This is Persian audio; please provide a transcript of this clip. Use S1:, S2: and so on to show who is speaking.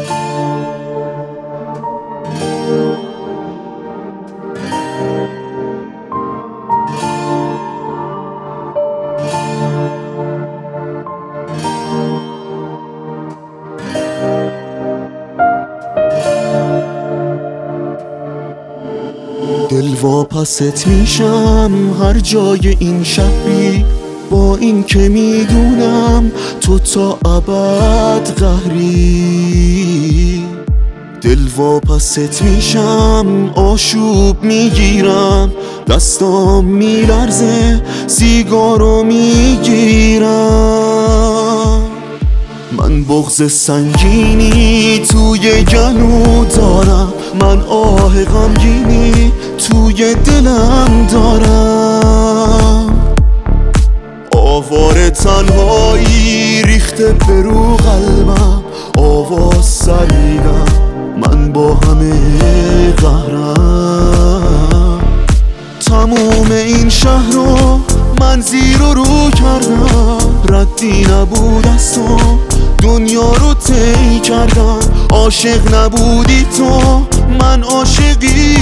S1: دل واپست میشم هر جای این شهری، با این که میدونم تو تا ابد قهری. دل واپست میشم آشوب میگیرم، دستام میلرزه سیگارو میگیرم. من بغض سنگینی توی گلو دارم، من آه غمگینی توی دلم دارم. آوار تنهایی ریخته برو قلبم، آواز سریدم من با همه قهرم. تموم این شهر رو من زیر و رو کردم، ردی نبود از تو دنیا رو طی کردم. عاشق نبودی تو من عاشقی